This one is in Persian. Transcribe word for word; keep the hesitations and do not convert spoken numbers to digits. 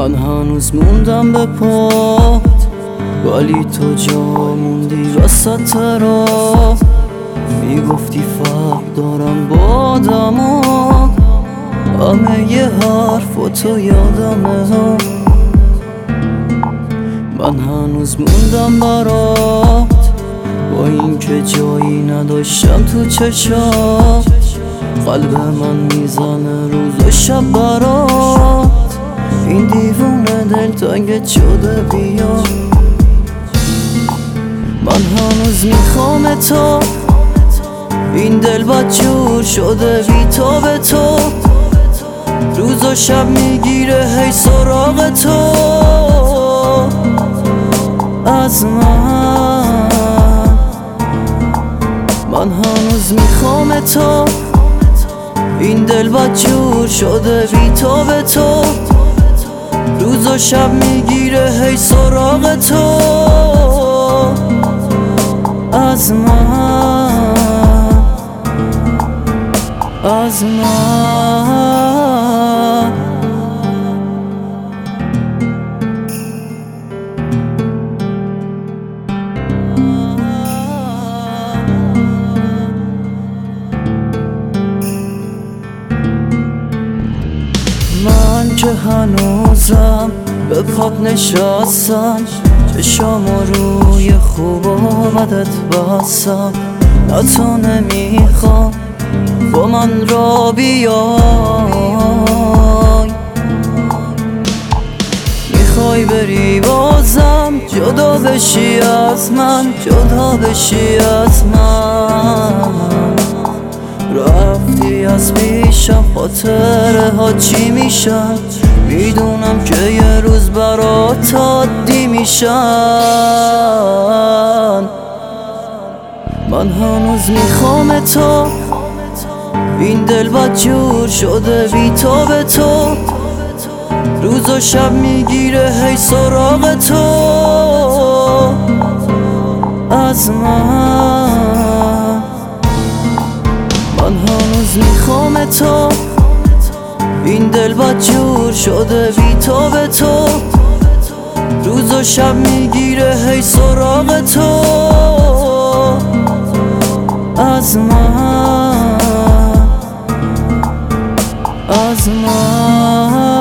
من هنوز موندم به پات، ولی تو جا موندی وسط راه. میگفتی فرق دارم با آدما، همه یه حرف و تو یادمه. من هنوز موندم برات، با این که جایی نداشتم تو چشات. قلب من میزنه روز و شب برات، این دیوونه دلتنگت شده بیا. من هنوز میخوام تو، این دل بدجور شده بی تو به تو. روز و شب میگیره هی سراغ تو از من. من هنوز میخوام تو، این دل بدجور شده بی تو به تو. روز و شب میگیره هی سراغ تو از من، از من. من که هنوزم به پات نشستم، چشام روی خوب و بدت بستم. نه تو نمیخوام با من را بیای، میخوای بری بازم جدا بشی از من، جدا بشی از من. رفتی از پیشم، خاطره ها چی میشن؟ میدونم که یه روز برات عادی میشن. من هنوز میخوام تو، این دل بدجور شده بی تو به تو. روز و شب میگیره هی سراغ تو از من. من هنوز میخوام تو، این دل بدجور شده بی تو به تو. روز و شب میگیره هی سراغ تو از من، از من.